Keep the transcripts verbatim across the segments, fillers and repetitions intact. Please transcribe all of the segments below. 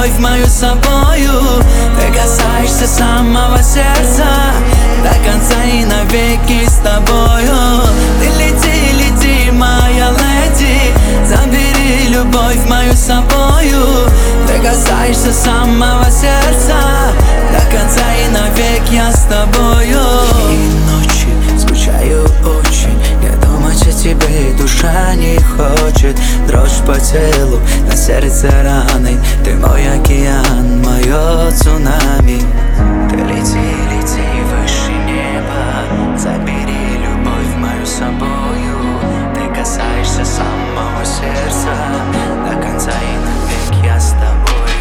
любовь мою собою. Ты касаешься самого сердца до конца и навеки с тобою. Ты лети, лети, моя леди, забери любовь мою собою. Ты касаешься самого сердца до конца и навек я с тобою. И ночи скучаю очень, я думать о тебе, душа не хочет. Дрожь по телу, на сердце раны, ты мой океан, мое цунами. Ты лети, лети выше неба, забери любовь мою собою. Ты касаешься самого сердца до конца и навек я с тобою.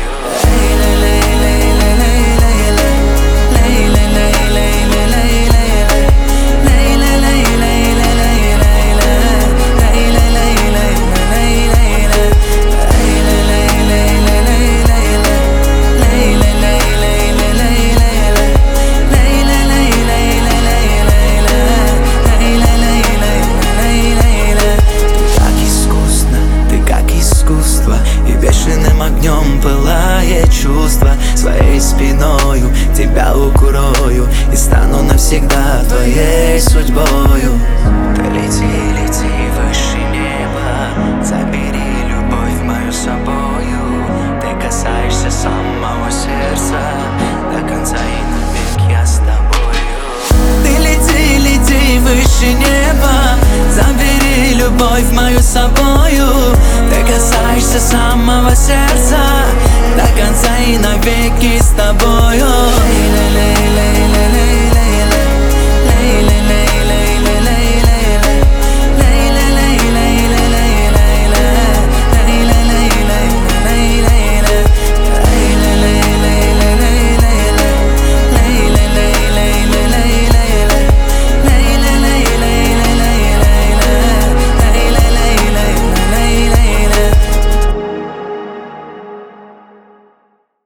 И бешеным огнем пылает чувство, своей спиною тебя укрою и стану навсегда твоей судьбою. Ты лети, лети выше неба, забери любовь мою собою. Ты касаешься самого сердца до конца и навек я с тобою. Ты лети, лети выше неба, забери любовь мою собою. Ты касаешься самого сердца до конца и навеки с тобой.